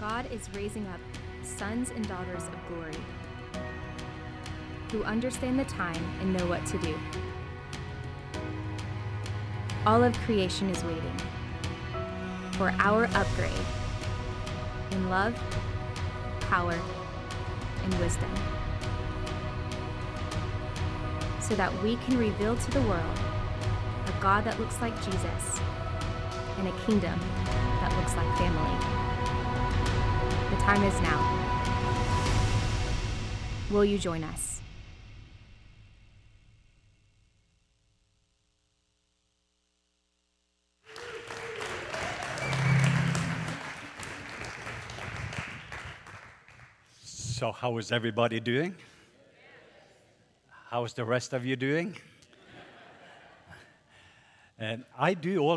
God is raising up sons and daughters of glory who understand the time and know what to do. All of creation is waiting for our upgrade in love, power, and wisdom, so that we can reveal to the world a God that looks like Jesus and a kingdom that looks like family. The time is now. Will you join us? So how is everybody doing? How is the rest of you doing? And I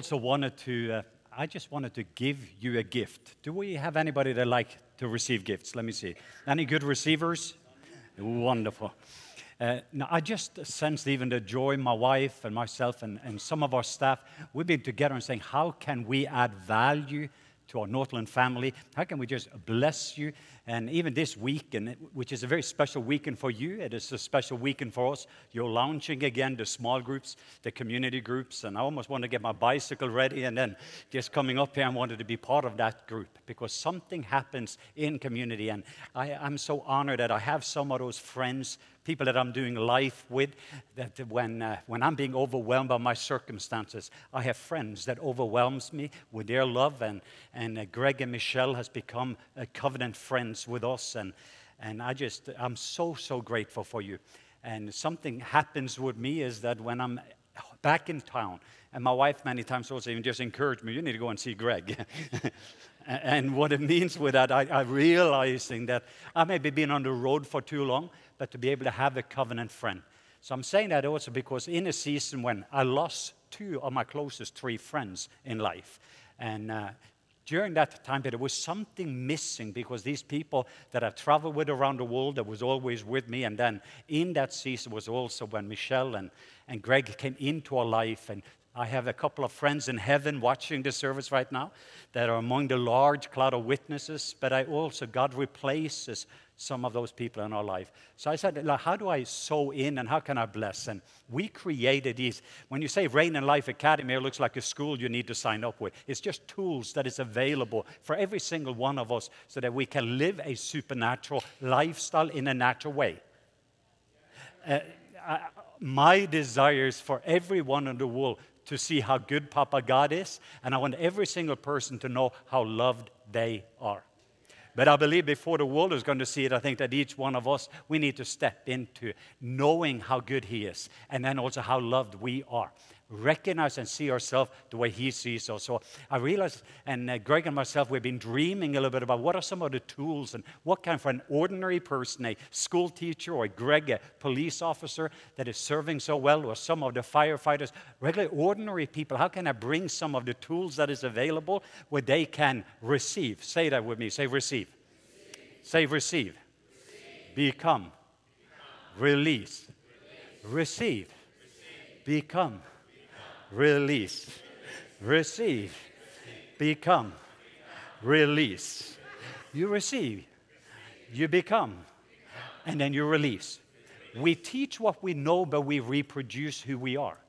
just wanted to give you a gift. Do we have anybody that like to receive gifts? Let me see. Any good receivers? Wonderful. Now, I just sensed even the joy, my wife and myself and some of our staff, we've been together and saying, how can we add value to our Northland family? How can we just bless you? And even this weekend, which is a very special weekend for you, it is a special weekend for us. You're launching again the small groups, the community groups, and I almost want to get my bicycle ready and then just coming up here, I wanted to be part of that group because something happens in community, and I'm so honored that I have some of those friends, people that I'm doing life with, that when I'm being overwhelmed by my circumstances, I have friends that overwhelms me with their love, and Greg and Michelle has become covenant friends with us, and I'm so grateful for you. And something happens with me is that when I'm back in town, and my wife many times also even just encouraged me, you need to go and see Greg. And what it means with that, I realizing that I may be been on the road for too long, but to be able to have a covenant friend. So I'm saying that also because in a season when I lost two of my closest three friends in life, and during that time period, there was something missing because these people that I traveled with around the world that was always with me, and then in that season was also when Michelle and Greg came into our life, and I have a couple of friends in heaven watching the service right now that are among the large cloud of witnesses, but God replaces some of those people in our life. So I said, how do I sow in and how can I bless? And we created these. When you say Rain and Life Academy, it looks like a school you need to sign up with. It's just tools that is available for every single one of us so that we can live a supernatural lifestyle in a natural way. My desire is for everyone in the world to see how good Papa God is, and I want every single person to know how loved they are. But I believe before the world is going to see it, I think that each one of us, we need to step into knowing how good He is, and then also how loved we are. Recognize and see ourselves the way He sees us. So I realized, and Greg and myself, we've been dreaming a little bit about what are some of the tools and what kind for an ordinary person, a school teacher or Greg, a police officer that is serving so well, or some of the firefighters, regular ordinary people, how can I bring some of the tools that is available where they can receive? Say that with me. Say receive. Say receive. Become. Release. Receive. Become. Release. Receive. Become. Release. You receive. You become. And then you release. We teach what we know, but we reproduce who we are.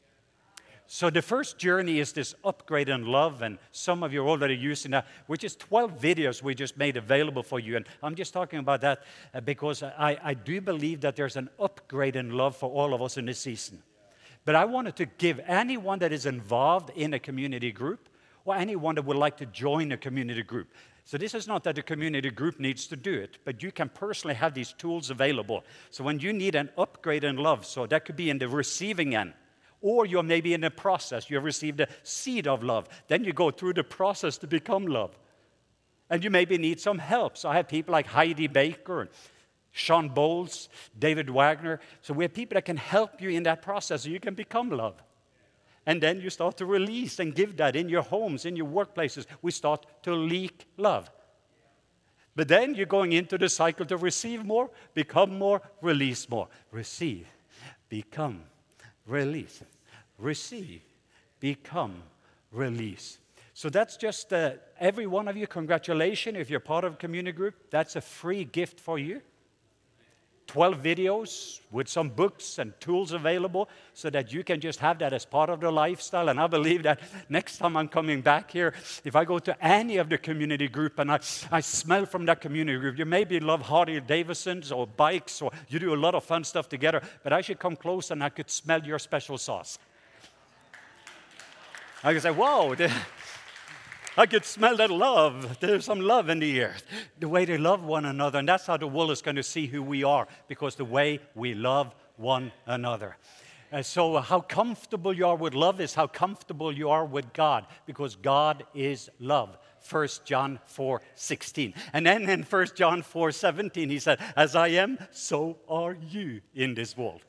So the first journey is this upgrade in love, and some of you are already using that, which is 12 videos we just made available for you. And I'm just talking about that because I do believe that there's an upgrade in love for all of us in this season. But I wanted to give anyone that is involved in a community group or anyone that would like to join a community group. So this is not that the community group needs to do it, but you can personally have these tools available. So when you need an upgrade in love, so that could be in the receiving end, or you're maybe in the process, you have received a seed of love. Then you go through the process to become love. And you maybe need some help. So I have people like Heidi Baker and Sean Bowles, David Wagner. So we have people that can help you in that process so you can become love. And then you start to release and give that in your homes, in your workplaces. We start to leak love. But then you're going into the cycle to receive more, become more, release more. Receive, become, release. Receive, become, release. So that's just every one of you, congratulations. If you're part of a community group, that's a free gift for you. 12 videos with some books and tools available so that you can just have that as part of the lifestyle. And I believe that next time I'm coming back here, if I go to any of the community group and I smell from that community group, you maybe love Harley Davidsons or bikes or you do a lot of fun stuff together, but I should come close and I could smell your special sauce. I could say, whoa, I could smell that love. There's some love in the air. The way they love one another. And that's how the world is going to see who we are, because the way we love one another. So how comfortable you are with love is how comfortable you are with God, because God is love. 1 John 4:16. And then in 1 John 4:17, he said, as I am, so are you in this world.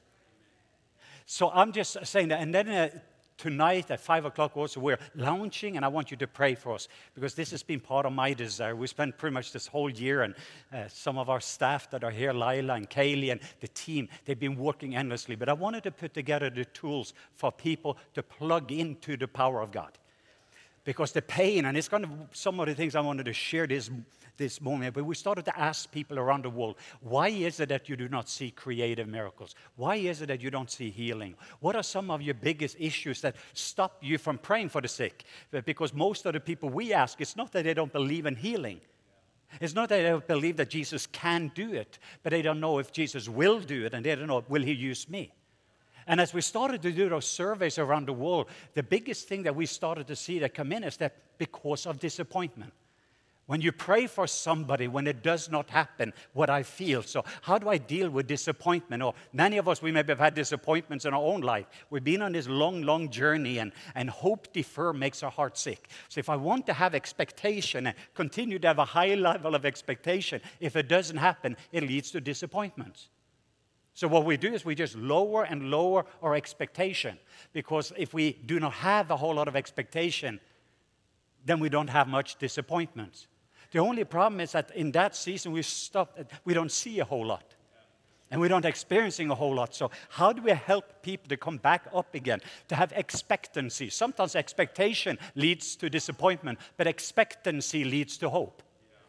So I'm just saying that. And then tonight at 5 o'clock also we're launching, and I want you to pray for us, because this has been part of my desire. We spent pretty much this whole year, and some of our staff that are here, Lila and Kaylee and the team, they've been working endlessly. But I wanted to put together the tools for people to plug into the power of God. Because the pain, and it's kind of some of the things I wanted to share this moment, but we started to ask people around the world, why is it that you do not see creative miracles? Why is it that you don't see healing? What are some of your biggest issues that stop you from praying for the sick? Because most of the people we ask, it's not that they don't believe in healing. It's not that they don't believe that Jesus can do it, but they don't know if Jesus will do it, and they don't know, will he use me? And as we started to do those surveys around the world, the biggest thing that we started to see that come in is that because of disappointment. When you pray for somebody, when it does not happen, what I feel. So how do I deal with disappointment? Or many of us, we maybe have had disappointments in our own life. We've been on this long, long journey, and hope defer makes our heart sick. So if I want to have expectation and continue to have a high level of expectation, if it doesn't happen, it leads to disappointments. So what we do is we just lower and lower our expectation. Because if we do not have a whole lot of expectation, then we don't have much disappointment. The only problem is that in that season we don't see a whole lot. And we don't experiencing a whole lot. So how do we help people to come back up again? To have expectancy. Sometimes expectation leads to disappointment, but expectancy leads to hope.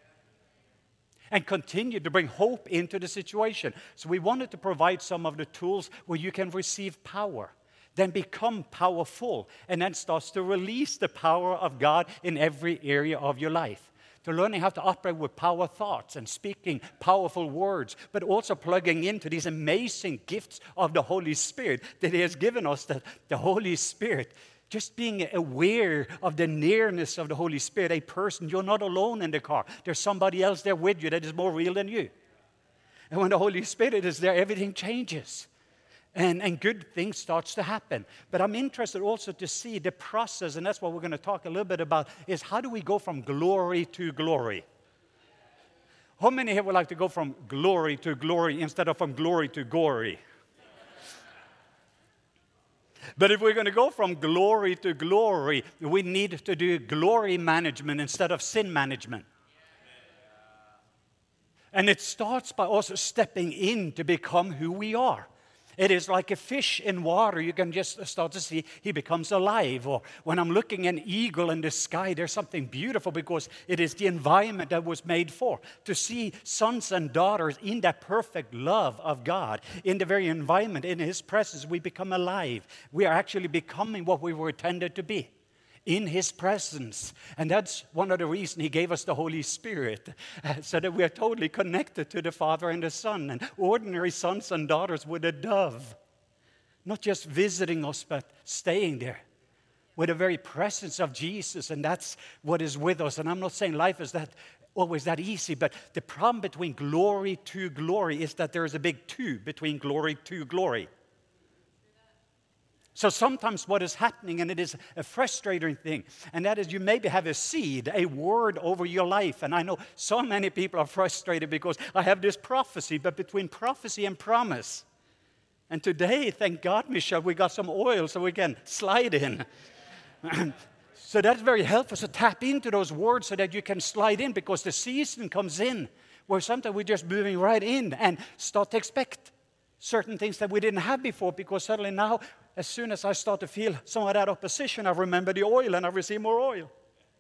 And continue to bring hope into the situation. So we wanted to provide some of the tools where you can receive power, then become powerful, and then starts to release the power of God in every area of your life. To learning how to operate with power thoughts and speaking powerful words, but also plugging into these amazing gifts of the Holy Spirit that He has given us, that the Holy Spirit. Just being aware of the nearness of the Holy Spirit, a person, you're not alone in the car. There's somebody else there with you that is more real than you. And when the Holy Spirit is there, everything changes. And good things starts to happen. But I'm interested also to see the process, and that's what we're going to talk a little bit about, is how do we go from glory to glory? How many here would like to go from glory to glory instead of from glory to gory? But if we're going to go from glory to glory, we need to do glory management instead of sin management. And it starts by also stepping in to become who we are. It is like a fish in water. You can just start to see he becomes alive. Or when I'm looking at an eagle in the sky, there's something beautiful because it is the environment that was made for. To see sons and daughters in that perfect love of God, in the very environment, in His presence, we become alive. We are actually becoming what we were intended to be. In His presence. And that's one of the reasons He gave us the Holy Spirit, so that we are totally connected to the Father and the Son, and ordinary sons and daughters with a dove. Not just visiting us, but staying there with the very presence of Jesus, and that's what is with us. And I'm not saying life is always that easy, but the problem between glory to glory is that there is a big two between glory to glory. So sometimes what is happening, and it is a frustrating thing, and that is you maybe have a seed, a word over your life. And I know so many people are frustrated because I have this prophecy, but between prophecy and promise. And today, thank God, Michelle, we got some oil so we can slide in. So that's very helpful. So tap into those words so that you can slide in, because the season comes in where sometimes we're just moving right in and start to expect certain things that we didn't have before, because suddenly now, as soon as I start to feel some of that opposition, I remember the oil and I receive more oil.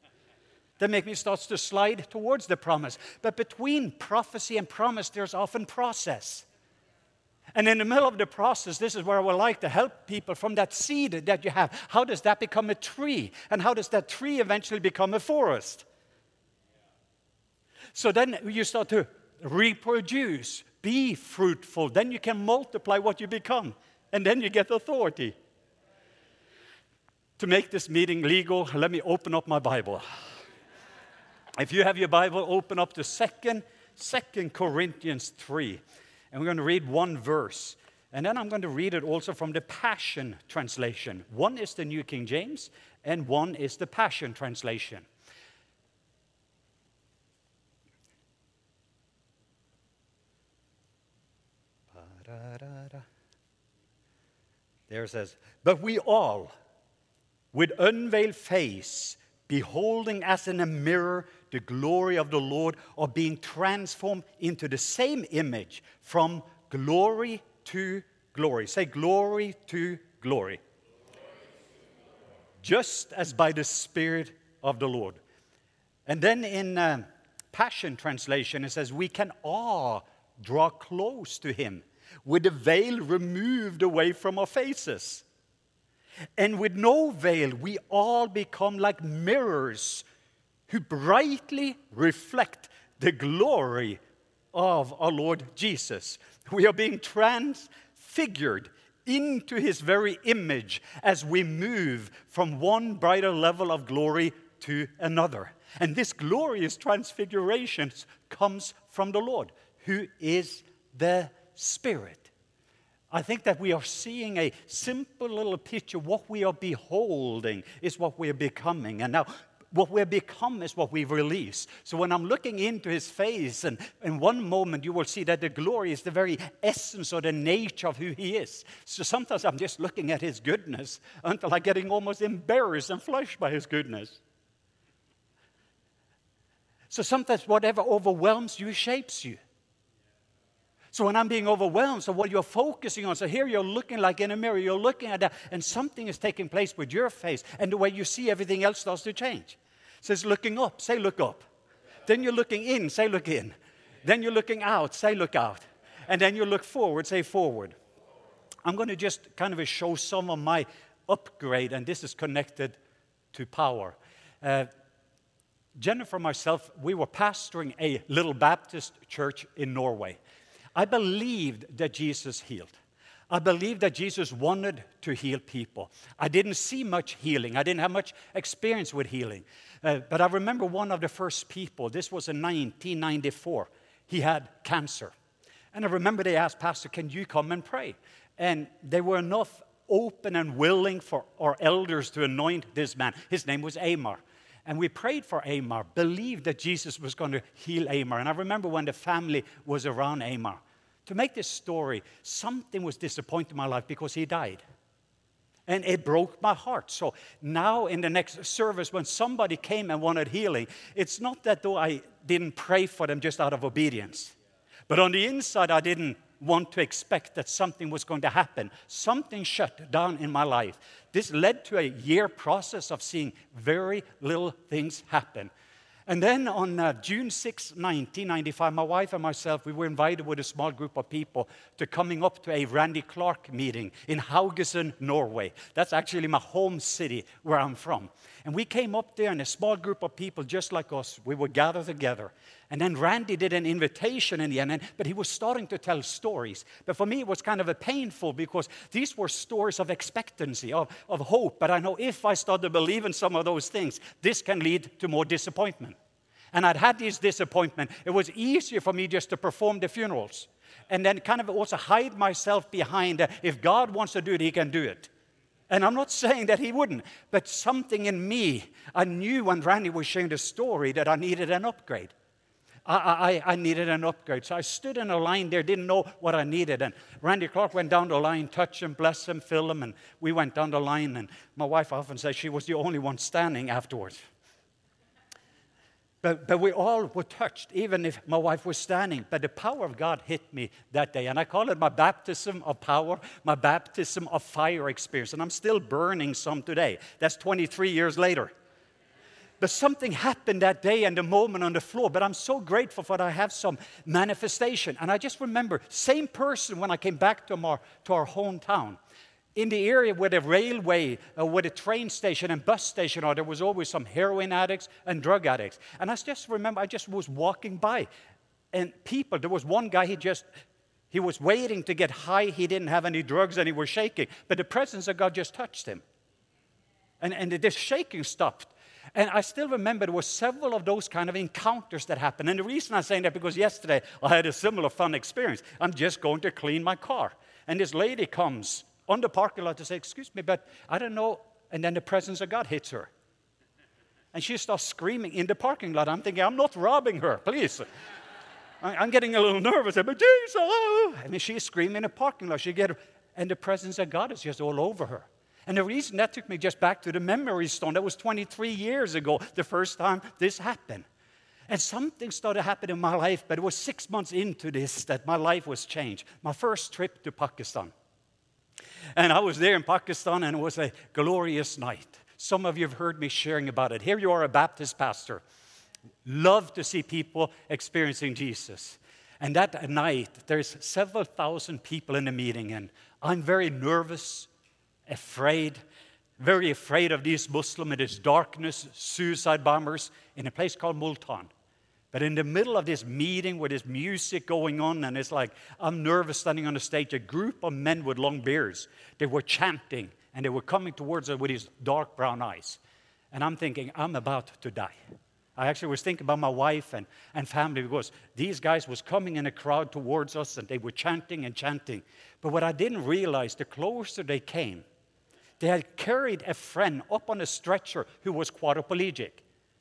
They make me start to slide towards the promise. But between prophecy and promise, there's often process. And in the middle of the process, this is where I would like to help people from that seed that you have. How does that become a tree? And how does that tree eventually become a forest? So then you start to reproduce, be fruitful. Then you can multiply what you become. And then you get authority. To make this meeting legal, let me open up my Bible. If you have your Bible, open up to 2 Corinthians 3. And we're going to read one verse. And then I'm going to read it also from the Passion Translation. One is the New King James, and one is the Passion Translation. There it says, "But we all, with unveiled face, beholding as in a mirror the glory of the Lord, are being transformed into the same image from glory to glory." Say, glory to glory. Just as by the Spirit of the Lord. And then in Passion Translation, it says, "We can all draw close to Him with the veil removed away from our faces. And with no veil, we all become like mirrors who brightly reflect the glory of our Lord Jesus." We are being transfigured into His very image as we move from one brighter level of glory to another. And this glorious transfiguration comes from the Lord, who is the Spirit. I think that we are seeing a simple little picture. What we are beholding is what we are becoming. And now, what we become is what we release. So when I'm looking into His face, and in one moment you will see that the glory is the very essence or the nature of who He is. So sometimes I'm just looking at His goodness until I'm getting almost embarrassed and flushed by His goodness. So sometimes whatever overwhelms you shapes you. So when I'm being overwhelmed, so what you're focusing on, so here you're looking like in a mirror, you're looking at that, and something is taking place with your face, and the way you see everything else starts to change. It says looking up, say look up. Then you're looking in, say look in. Then you're looking out, say look out. And then you look forward, say forward. I'm going to just kind of show some of my upgrade, and this is connected to power. Jennifer and myself, we were pastoring a little Baptist church in Norway. I believed that Jesus healed. I believed that Jesus wanted to heal people. I didn't see much healing. I didn't have much experience with healing. But I remember one of the first people, this was in 1994, he had cancer. And I remember they asked, "Pastor, can you come and pray?" And they were enough open and willing for our elders to anoint this man. His name was Amar. And we prayed for Amar, believed that Jesus was going to heal Amar. And I remember when the family was around Amar. To make this story, something was disappointing in my life because he died. And it broke my heart. So now in the next service, when somebody came and wanted healing, it's not that though I didn't pray for them just out of obedience. But on the inside, I didn't want to expect that something was going to happen. Something shut down in my life. This led to a year process of seeing very little things happen. And then on June 6, 1995, my wife and myself, we were invited with a small group of people to coming up to a Randy Clark meeting in Haugesund, Norway. That's actually my home city where I'm from. And we came up there in a small group of people just like us. We would gather together. And then Randy did an invitation in the end, but he was starting to tell stories. But for me, it was kind of a painful because these were stories of expectancy, of hope. But I know if I start to believe in some of those things, this can lead to more disappointment. And I'd had this disappointment. It was easier for me just to perform the funerals and then kind of also hide myself behind if God wants to do it, He can do it. And I'm not saying that He wouldn't, but something in me, I knew when Randy was sharing the story that I needed an upgrade. I needed an upgrade. So I stood in a line there, didn't know what I needed. And Randy Clark went down the line, touch him, bless him, fill him. And we went down the line. And my wife often says she was the only one standing afterwards. But we all were touched, even if my wife was standing. But the power of God hit me that day. And I call it my baptism of power, my baptism of fire experience. And I'm still burning some today. That's 23 years later. But something happened that day and the moment on the floor. But I'm so grateful for that I have some manifestation. And I just remember, same person when I came back to our hometown. In the area where the railway, where the train station and bus station are, there was always some heroin addicts and drug addicts. And I just remember, I just was walking by. And people, there was one guy, he was waiting to get high. He didn't have any drugs and he was shaking. But the presence of God just touched him. And this shaking stopped. And I still remember there were several of those kind of encounters that happened. And the reason I'm saying that, because yesterday I had a similar fun experience. I'm just going to clean my car. And this lady comes on the parking lot to say, excuse me, but I don't know. And then the presence of God hits her. And she starts screaming in the parking lot. I'm thinking, I'm not robbing her, please. I'm getting a little nervous. But Jesus! I mean, she's screaming in the parking lot. And the presence of God is just all over her. And the reason that took me just back to the memory stone, that was 23 years ago, the first time this happened. And something started happening in my life, but it was 6 months into this that my life was changed. My first trip to Pakistan. And I was there in Pakistan, and it was a glorious night. Some of you have heard me sharing about it. Here you are, a Baptist pastor. Love to see people experiencing Jesus. And that night, there's several thousand people in the meeting, and I'm very nervous, very afraid of these Muslims, this darkness, suicide bombers in a place called Multan. But in the middle of this meeting with this music going on, and it's like, I'm nervous standing on the stage, a group of men with long beards, they were chanting, and they were coming towards us with these dark brown eyes. And I'm thinking, I'm about to die. I actually was thinking about my wife and family, because these guys was coming in a crowd towards us, and they were chanting and chanting. But what I didn't realize, the closer they came, they had carried a friend up on a stretcher who was quadriplegic.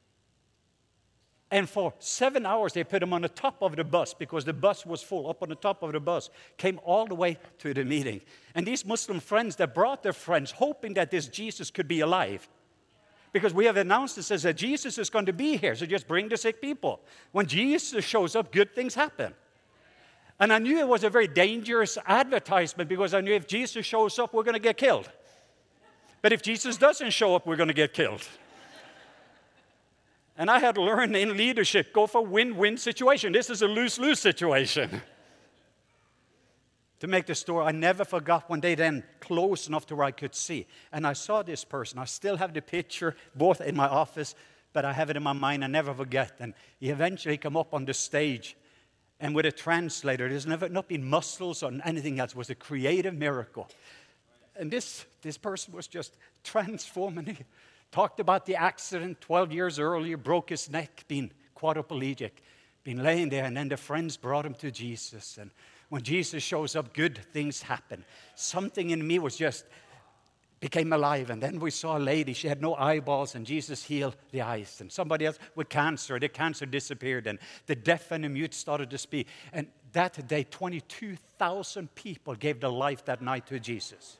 And for 7 hours, they put him on the top of the bus because the bus was full. Up on the top of the bus, came all the way to the meeting. And these Muslim friends, they brought their friends, hoping that this Jesus could be alive. Because we have announced it says that Jesus is going to be here, so just bring the sick people. When Jesus shows up, good things happen. And I knew it was a very dangerous advertisement, because I knew if Jesus shows up, we're going to get killed. But if Jesus doesn't show up, we're going to get killed. And I had learned in leadership, go for win-win situation. This is a lose-lose situation. To make the story, I never forgot when they then close enough to where I could see. And I saw this person. I still have the picture, both in my office, but I have it in my mind. I never forget. And he eventually came up on the stage. And with a translator, there's never not been muscles or anything else. It was a creative miracle. And this person was just transforming. He talked about the accident 12 years earlier, broke his neck, being quadriplegic, been laying there, and then the friends brought him to Jesus. And when Jesus shows up, good things happen. Something in me became alive. And then we saw a lady, she had no eyeballs, and Jesus healed the eyes. And somebody else with cancer, the cancer disappeared, and the deaf and the mute started to speak. And that day, 22,000 people gave their life that night to Jesus.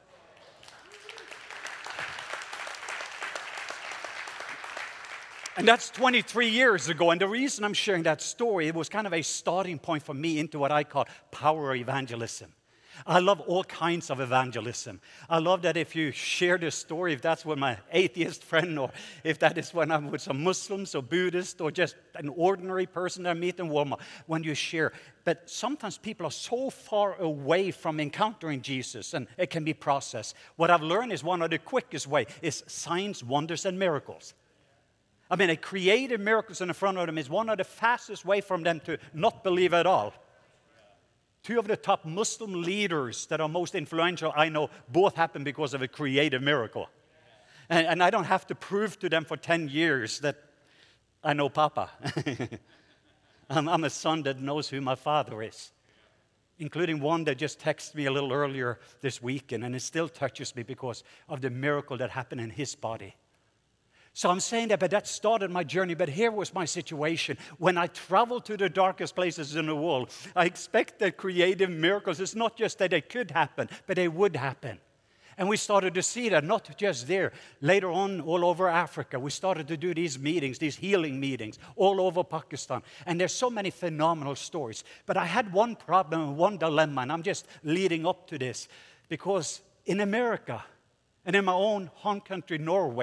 And that's 23 years ago. And the reason I'm sharing that story, it was kind of a starting point for me into what I call power evangelism. I love all kinds of evangelism. I love that if you share this story, if that's with my atheist friend, or if that is when I'm with some Muslims or Buddhists, or just an ordinary person I meet in Walmart, when you share. But sometimes people are so far away from encountering Jesus, and it can be processed. What I've learned is one of the quickest way is signs, wonders, and miracles. I mean, a creative miracles in front of them is one of the fastest way for them to not believe at all. Two of the top Muslim leaders that are most influential, I know, both happened because of a creative miracle. And I don't have to prove to them for 10 years that I know Papa. I'm a son that knows who my father is, including one that just texted me a little earlier this weekend, and it still touches me because of the miracle that happened in his body. So I'm saying that, but that started my journey. But here was my situation. When I traveled to the darkest places in the world, I expected creative miracles. It's not just that they could happen, but they would happen. And we started to see that, not just there. Later on, all over Africa, we started to do these meetings, these healing meetings, all over Pakistan. And there's so many phenomenal stories. But I had one problem and one dilemma, and I'm just leading up to this. Because in America, and in my own home country, Norway,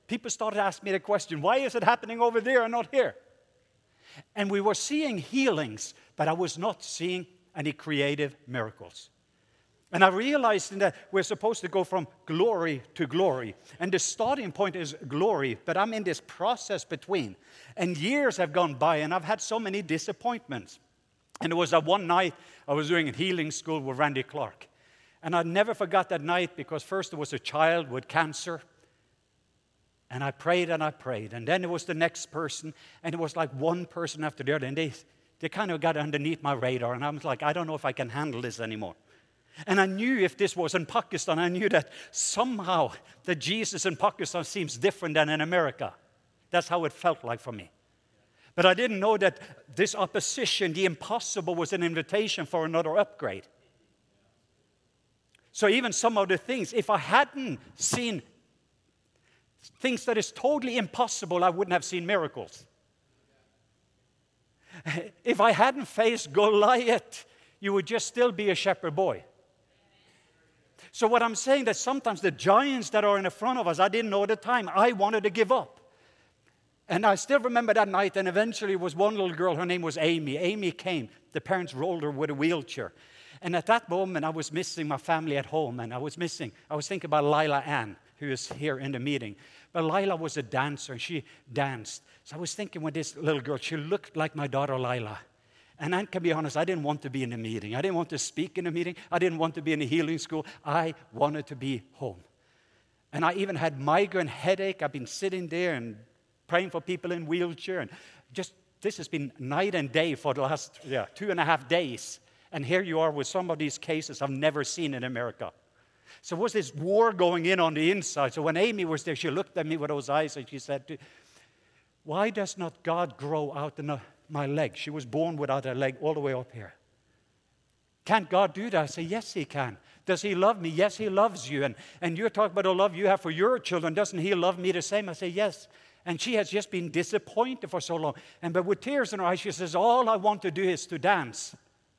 people started asking me the question, why is it happening over there and not here? And we were seeing healings, but I was not seeing any creative miracles. And I realized that we're supposed to go from glory to glory. And the starting point is glory, but I'm in this process between. And years have gone by, and I've had so many disappointments. And there was one night I was doing a healing school with Randy Clark. And I never forgot that night because first there was a child with cancer. And I prayed and I prayed. And then it was the next person. And it was like one person after the other. And they kind of got underneath my radar. And I was like, I don't know if I can handle this anymore. And I knew if this was in Pakistan, I knew that somehow the Jesus in Pakistan seems different than in America. That's how it felt like for me. But I didn't know that this opposition, the impossible, was an invitation for another upgrade. So even some of the things, if I hadn't seen things that is totally impossible, I wouldn't have seen miracles. If I hadn't faced Goliath, you would just still be a shepherd boy. So what I'm saying that sometimes the giants that are in the front of us, I didn't know at the time. I wanted to give up. And I still remember that night, and eventually it was one little girl, her name was Amy. Amy came. The parents rolled her with a wheelchair. And at that moment, I was missing my family at home, and I was thinking about Lila Ann, who is here in the meeting. But Lila was a dancer, and she danced. So I was thinking with this little girl, she looked like my daughter Lila. And I can be honest, I didn't want to be in the meeting. I didn't want to speak in the meeting. I didn't want to be in the healing school. I wanted to be home. And I even had migraine headache. I've been sitting there and praying for people in wheelchair. And just this has been night and day for the last 2.5 days. And here you are with some of these cases I've never seen in America. So there was this war going in on the inside. So when Amy was there, she looked at me with those eyes and she said, why does not God grow out my leg? She was born without a leg all the way up here. Can't God do that? I say, yes, He can. Does He love me? Yes, He loves you. And you're talking about the love you have for your children. Doesn't He love me the same? I say, yes. And she has just been disappointed for so long. But with tears in her eyes, she says, all I want to do is to dance.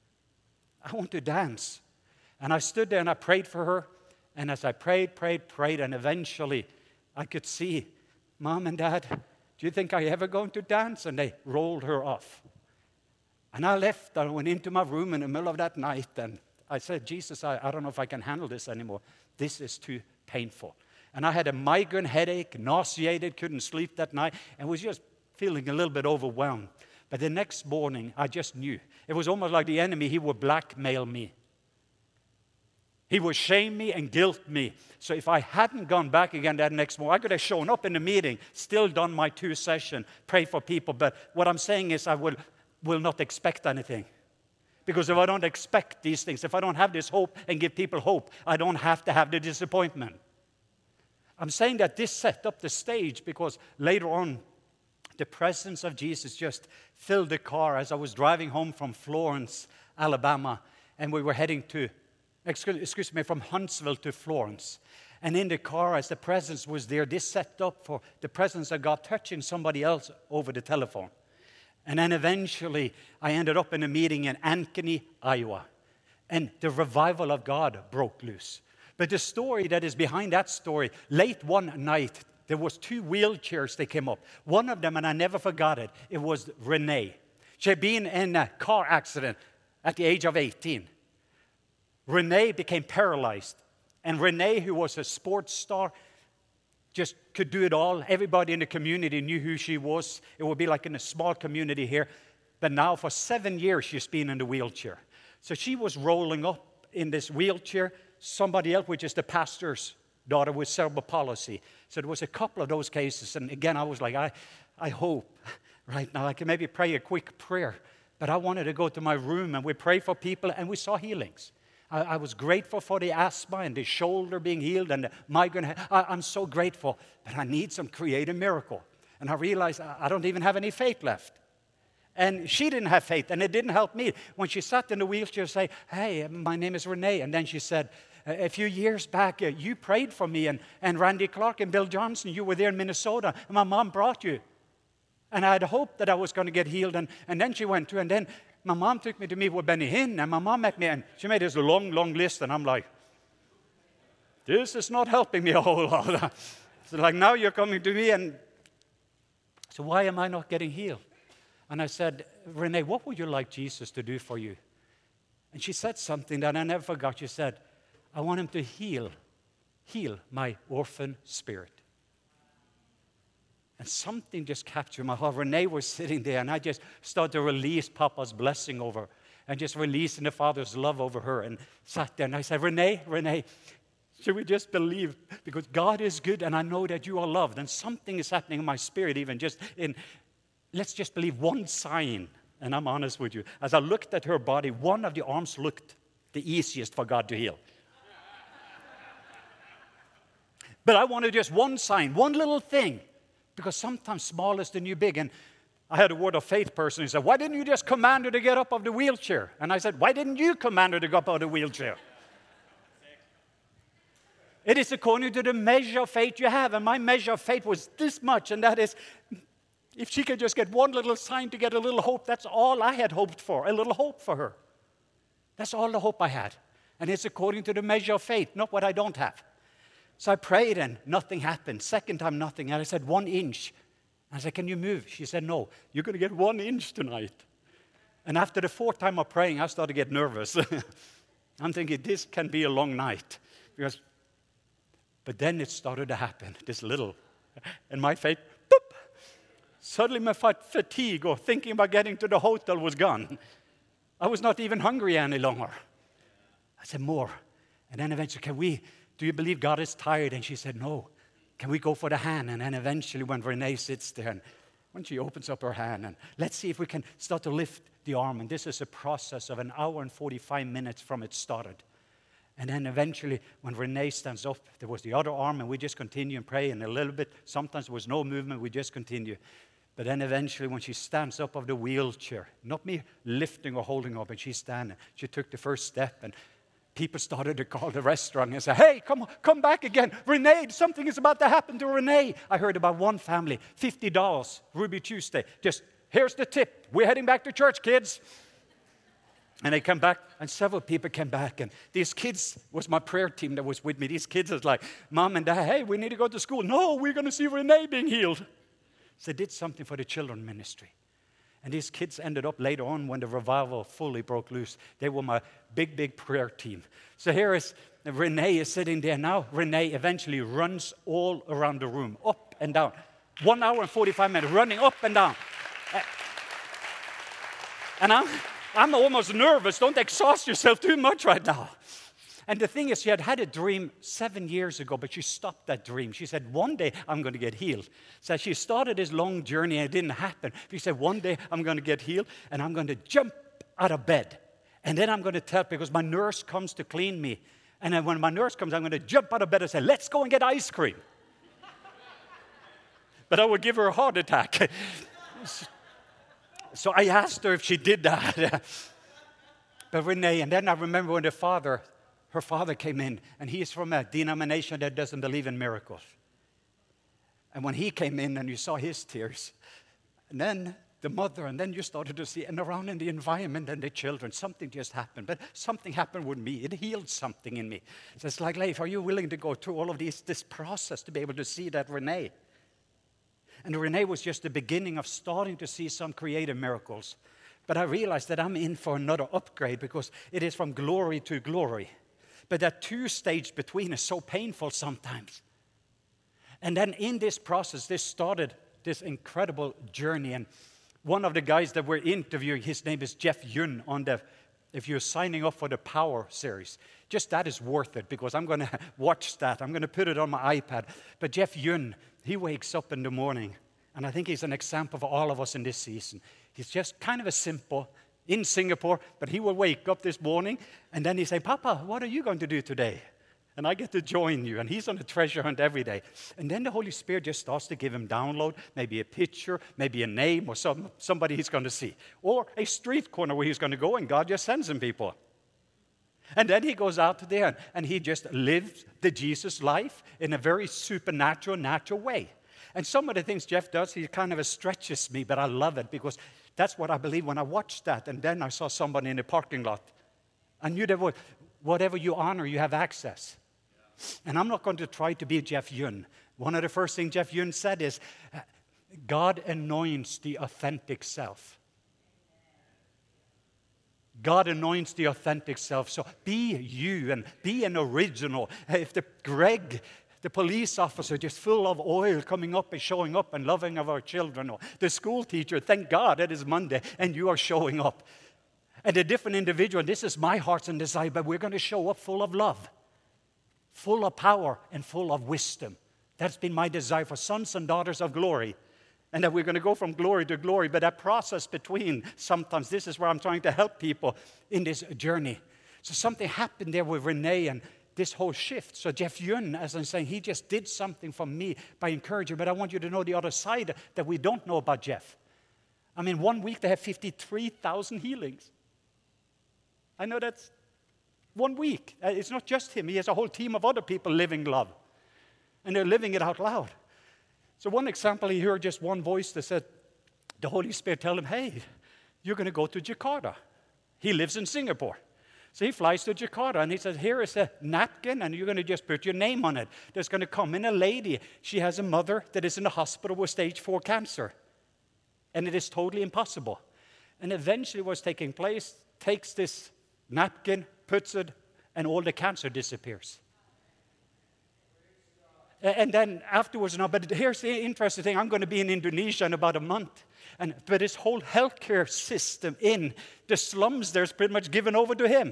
I want to dance. And I stood there and I prayed for her. And as I prayed, and eventually I could see, Mom and Dad, do you think I ever going to dance? And they rolled her off. And I left. I went into my room in the middle of that night. And I said, Jesus, I don't know if I can handle this anymore. This is too painful. And I had a migraine headache, nauseated, couldn't sleep that night, and was just feeling a little bit overwhelmed. But the next morning, I just knew. It was almost like the enemy, he would blackmail me. He would shame me and guilt me. So if I hadn't gone back again that next morning, I could have shown up in the meeting, still done my 2 sessions, pray for people. But what I'm saying is I will not expect anything. Because if I don't expect these things, if I don't have this hope and give people hope, I don't have to have the disappointment. I'm saying that this set up the stage because later on, the presence of Jesus just filled the car as I was driving home from Florence, Alabama, and we were heading from Huntsville to Florence. And in the car, as the presence was there, this set up for the presence of God touching somebody else over the telephone. And then eventually, I ended up in a meeting in Ankeny, Iowa. And the revival of God broke loose. But the story that is behind that story, late one night, there was 2 wheelchairs that came up. One of them, and I never forgot it, it was Renee. She had been in a car accident at the age of 18. Renee became paralyzed. And Renee, who was a sports star, just could do it all. Everybody in the community knew who she was. It would be like in a small community here. But now for 7 years, she's been in the wheelchair. So she was rolling up in this wheelchair. Somebody else, which is the pastor's daughter with cerebral palsy. So there was a couple of those cases. And again, I was like, I hope right now I can maybe pray a quick prayer. But I wanted to go to my room and we prayed for people and we saw healings. I was grateful for the asthma and the shoulder being healed and the migraine. I'm so grateful, but I need some creative miracle. And I realized I don't even have any faith left. And she didn't have faith, and it didn't help me. When she sat in the wheelchair, say, hey, my name is Renee. And then she said, a few years back, you prayed for me, and Randy Clark and Bill Johnson, you were there in Minnesota, and my mom brought you. And I had hoped that I was going to get healed. And then she went to, and then my mom took me to meet with Benny Hinn, and my mom met me, and she made this long, long list, and I'm like, this is not helping me a whole lot. So like, now you're coming to me, and so why am I not getting healed? And I said, Renee, what would you like Jesus to do for you? And she said something that I never forgot. She said, I want him to heal my orphan spirit. And something just captured my heart. Renee was sitting there, and I just started to release Papa's blessing over her, and just releasing the Father's love over her, and sat there. And I said, Renee, should we just believe? Because God is good, and I know that you are loved. And something is happening in my spirit, even just in, let's just believe one sign. And I'm honest with you. As I looked at her body, one of the arms looked the easiest for God to heal. But I wanted just one sign, one little thing. Because sometimes small is the new big. And I had a word of faith person who said, why didn't you just command her to get up of the wheelchair? And I said, why didn't you command her to get up of the wheelchair? It is according to the measure of faith you have. And my measure of faith was this much. And that is, if she could just get one little sign to get a little hope, that's all I had hoped for, a little hope for her. That's all the hope I had. And it's according to the measure of faith, not what I don't have. So I prayed and nothing happened. Second time, nothing. And I said, 1 inch. I said, can you move? She said, no, you're going to get 1 inch tonight. And after the 4th time of praying, I started to get nervous. I'm thinking, this can be a long night. But then it started to happen, this little. And my faith, boop. Suddenly my fatigue or thinking about getting to the hotel was gone. I was not even hungry any longer. I said, more. And then eventually, do you believe God is tired? And she said, no. Can we go for the hand? And then eventually when Renee sits there and when she opens up her hand, and let's see if we can start to lift the arm. And this is a process of 1 hour and 45 minutes from it started. And then eventually when Renee stands up, there was the other arm, and we just continue and pray. And a little bit, sometimes there was no movement, we just continue. But then eventually when she stands up of the wheelchair, not me lifting or holding her up, but she's standing, she took the first step, and people started to call the restaurant and say, hey, come back again. Renee, something is about to happen to Renee. I heard about one family, $50, Ruby Tuesday. Just, here's the tip. We're heading back to church, kids. And they come back, and several people came back. And these kids was my prayer team that was with me. These kids was like, Mom and Dad, hey, we need to go to school. No, we're going to see Renee being healed. So they did something for the children ministry. And these kids ended up later on when the revival fully broke loose. They were my big prayer team. So here is Renee is sitting there now. Renee eventually runs all around the room, up and down. 1 hour and 45 minutes, running up and down. And I'm almost nervous. Don't exhaust yourself too much right now. And the thing is, she had a dream 7 years ago, but she stopped that dream. She said, one day I'm going to get healed. So she started this long journey, and it didn't happen. She said, one day I'm going to get healed, and I'm going to jump out of bed. And then I'm going to tell, because my nurse comes to clean me. And then when my nurse comes, I'm going to jump out of bed and say, let's go and get ice cream. But I would give her a heart attack. So I asked her if she did that. But Renee, and then I remember when her father came in, and he is from a denomination that doesn't believe in miracles. And when he came in and you saw his tears, and then the mother, and then you started to see, and around in the environment and the children, something just happened. But something happened with me. It healed something in me. So it's like, Leif, are you willing to go through all of this process to be able to see that Renee? And Renee was just the beginning of starting to see some creative miracles. But I realized that I'm in for another upgrade because it is from glory to glory. But that 2 stage between is so painful sometimes. And then in this process, this started this incredible journey. And one of the guys that we're interviewing, his name is Jeff Yun if you're signing up for the Power series. Just that is worth it because I'm going to watch that. I'm going to put it on my iPad. But Jeff Yun, he wakes up in the morning. And I think he's an example for all of us in this season. He's just kind of a simple in Singapore, but he will wake up this morning, and then he say, Papa, what are you going to do today? And I get to join you, and he's on a treasure hunt every day. And then the Holy Spirit just starts to give him download, maybe a picture, maybe a name, or somebody he's going to see. Or a street corner where he's going to go, and God just sends him people. And then he goes out there, and he just lives the Jesus life in a very supernatural, natural way. And some of the things Jeff does, he kind of stretches me, but I love it because that's what I believe when I watched that. And then I saw somebody in the parking lot. I knew that whatever you honor, you have access. And I'm not going to try to be Jeff Yun. One of the first things Jeff Yoon said is, God anoints the authentic self. God anoints the authentic self. So be you and be an original. If Greg, the police officer, just full of oil coming up and showing up and loving of our children, or the school teacher, thank God it is Monday and you are showing up. And a different individual, this is my heart's and desire, but we're going to show up full of love, full of power, and full of wisdom. That's been my desire for sons and daughters of glory. And that we're going to go from glory to glory. But that process between, sometimes this is where I'm trying to help people in this journey. So something happened there with Renee and this whole shift. So Jeff Yoon, as I'm saying, he just did something for me by encouraging. But I want you to know the other side that we don't know about Jeff. I mean, 1 week they have 53,000 healings. I know that's 1 week. It's not just him. He has a whole team of other people living love. And they're living it out loud. So one example, he heard just one voice that said, the Holy Spirit tell him, hey, you're going to go to Jakarta. He lives in Singapore. So he flies to Jakarta, and he says, here is a napkin, and you're going to just put your name on it. There's going to come in a lady. She has a mother that is in the hospital with stage 4 cancer. And it is totally impossible. And eventually what's taking place, takes this napkin, puts it, and all the cancer disappears. And then afterwards, but here's the interesting thing. I'm going to be in Indonesia in about a month. But this whole healthcare system in the slums there is pretty much given over to him.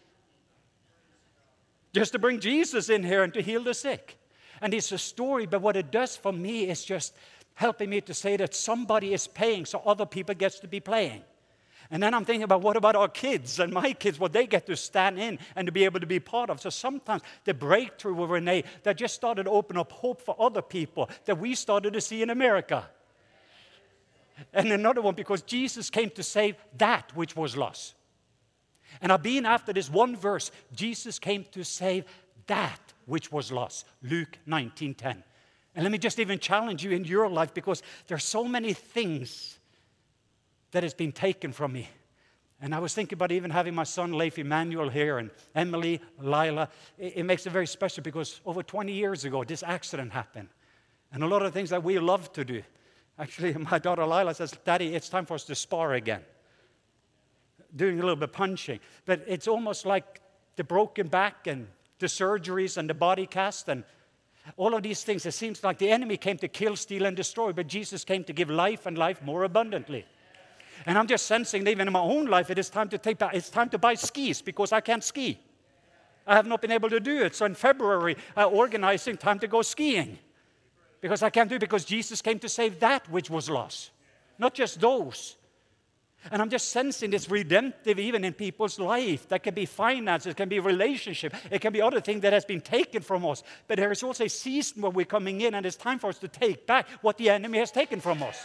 Just to bring Jesus in here and to heal the sick. And it's a story, but what it does for me is just helping me to say that somebody is paying so other people get to be playing. And then I'm thinking about what about our kids and my kids, what they get to stand in and to be able to be part of. So sometimes the breakthrough with Renee that just started to open up hope for other people that we started to see in America. And another one, because Jesus came to save that which was lost. And I've been after this one verse, Jesus came to save that which was lost. Luke 19:10. And let me just even challenge you in your life, because there are so many things that has been taken from me. And I was thinking about even having my son Leif Emmanuel here and Emily, Lila. It makes it very special because over 20 years ago, this accident happened. And a lot of things that we love to do. Actually, my daughter Lila says, Daddy, it's time for us to spar again. Doing a little bit of punching. But it's almost like the broken back and the surgeries and the body cast and all of these things. It seems like the enemy came to kill, steal, and destroy, but Jesus came to give life and life more abundantly. And I'm just sensing that even in my own life, it is time to take back. It's time to buy skis because I can't ski. I have not been able to do it. So in February, I'm organizing time to go skiing. Because I can't do it because Jesus came to save that which was lost. Not just those. And I'm just sensing this redemptive even in people's life. That can be finances, it can be relationship, it can be other things that has been taken from us. But there is also a season where we're coming in and it's time for us to take back what the enemy has taken from us.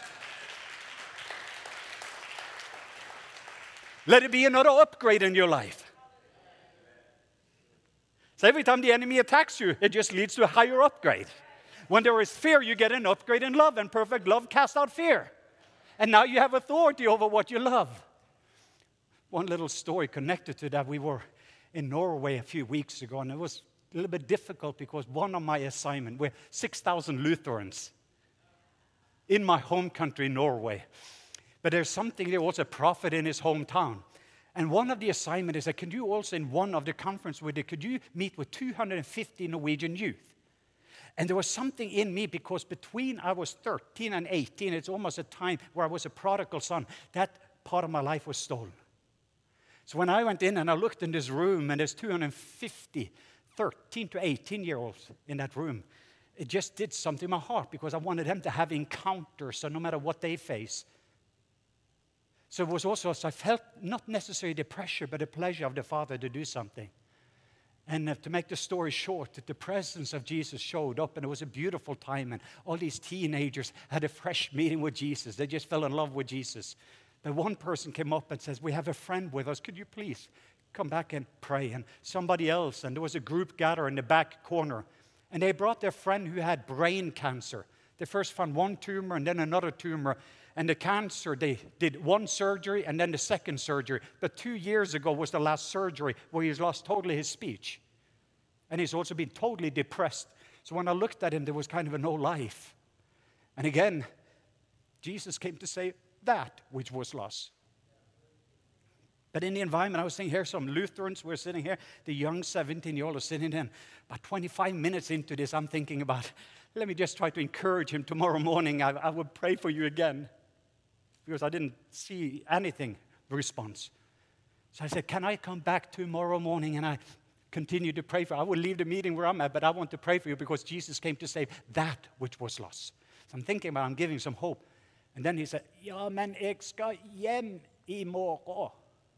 Let it be another upgrade in your life. So every time the enemy attacks you, it just leads to a higher upgrade. When there is fear, you get an upgrade in love, and perfect love casts out fear. And now you have authority over what you love. One little story connected to that. We were in Norway a few weeks ago, and it was a little bit difficult because one of my assignments, we're 6,000 Lutherans in my home country, Norway. But there's something, there was a prophet in his hometown. And one of the assignments is that could you also, in one of the conferences with it, could you meet with 250 Norwegian youth? And there was something in me because between I was 13 and 18, it's almost a time where I was a prodigal son. That part of my life was stolen. So when I went in and I looked in this room, and there's 250 13 to 18-year-olds in that room, it just did something in my heart because I wanted them to have encounters, so no matter what they face. So it was also, so I felt not necessarily the pressure, but the pleasure of the Father to do something. And to make the story short, the presence of Jesus showed up, and it was a beautiful time. And all these teenagers had a fresh meeting with Jesus. They just fell in love with Jesus. But one person came up and says, we have a friend with us. Could you please come back and pray? And somebody else, and there was a group gather in the back corner. And they brought their friend who had brain cancer. They first found one tumor and then another tumor. And the cancer, they did one surgery and then the second surgery. But 2 years ago was the last surgery where he's lost totally his speech. And he's also been totally depressed. So when I looked at him, there was kind of a no life. And again, Jesus came to save that which was lost. But in the environment, I was sitting here, some Lutherans were sitting here, the young 17-year-old was sitting there. About 25 minutes into this, I'm thinking about, let me just try to encourage him tomorrow morning. I will pray for you again. Because I didn't see anything response. So I said, can I come back tomorrow morning? And I continued to pray for you. I will leave the meeting where I'm at, but I want to pray for you because Jesus came to save that which was lost. So I'm thinking about, I'm giving some hope. And then he said, ja, men jeg skal hjem I morgen.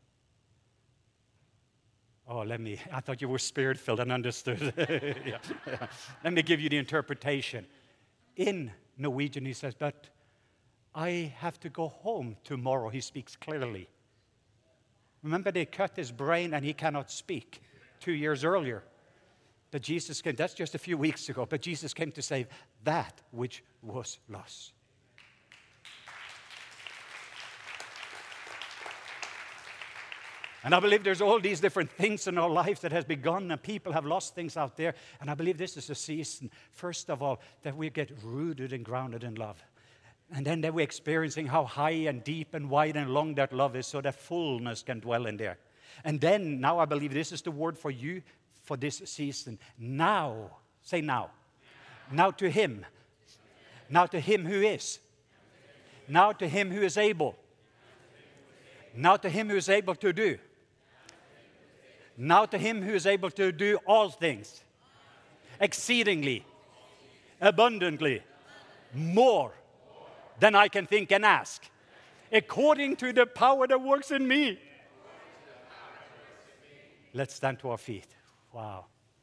Oh, I thought you were spirit-filled and understood. Yeah. Let me give you the interpretation. In Norwegian, he says, but I have to go home tomorrow. He speaks clearly. Remember, they cut his brain and he cannot speak 2 years earlier. But Jesus came, that's just a few weeks ago, but Jesus came to save that which was lost. And I believe there's all these different things in our life that has begun, and people have lost things out there. And I believe this is a season, first of all, that we get rooted and grounded in love. And then that we're experiencing how high and deep and wide and long that love is so that fullness can dwell in there. And then, now I believe this is the word for you for this season. Now, say now. Now to Him. Now to Him who is. Now to Him who is able. Now to Him who is able to do. Now to Him who is able to do all things, exceedingly, abundantly, more than I can think and ask, according to the power that works in me. Let's stand to our feet. Wow.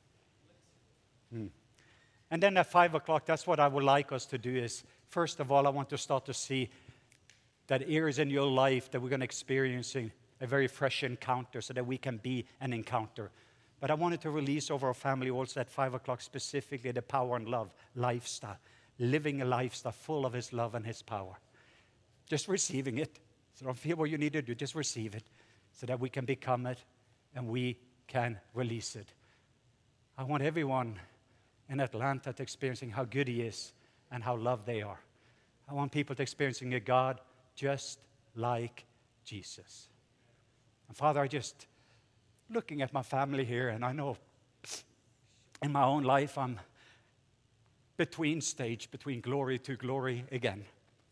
And then at 5 o'clock, that's what I would like us to do is, first of all, I want to start to see that areas in your life that we're going to experience a very fresh encounter so that we can be an encounter. But I wanted to release over our family also at 5 o'clock specifically the power and love lifestyle. Living a lifestyle full of His love and His power. Just receiving it. So don't feel what you need to do. Just receive it so that we can become it and we can release it. I want everyone in Atlanta to experiencing how good He is and how loved they are. I want people to experiencing a God just like Jesus. And Father, I just looking at my family here, and I know in my own life I'm between glory to glory again.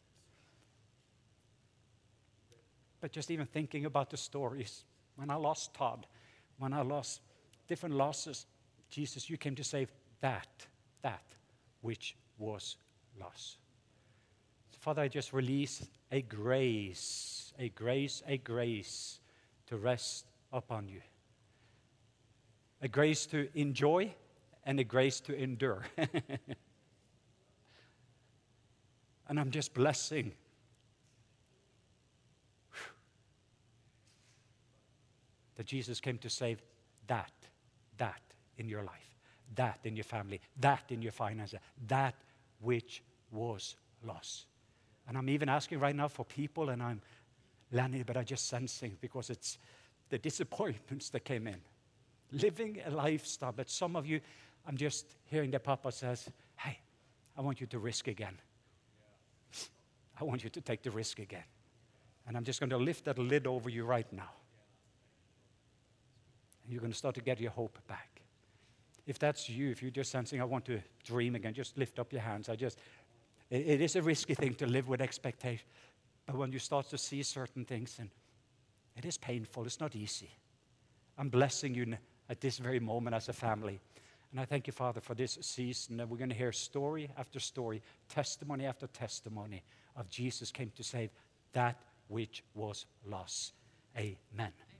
But just even thinking about the stories, when I lost Todd, when I lost different losses, Jesus, you came to save that which was lost. So Father, I just release a grace to rest upon you. A grace to enjoy and a grace to endure. And I'm just blessing. That Jesus came to save that in your life, that in your family, that in your finances, that which was lost. And I'm even asking right now for people, and I'm landing, but I'm just sensing because it's the disappointments that came in. Living a lifestyle, but some of you, I'm just hearing that Papa says, hey, I want you to risk again. I want you to take the risk again. And I'm just going to lift that lid over you right now. And you're going to start to get your hope back. If that's you, if you're just sensing, I want to dream again, just lift up your hands. It is a risky thing to live with expectation. But when you start to see certain things, and it is painful, it's not easy. I'm blessing you at this very moment as a family. And I thank you, Father, for this season. And we're going to hear story after story, testimony after testimony of Jesus came to save that which was lost. Amen.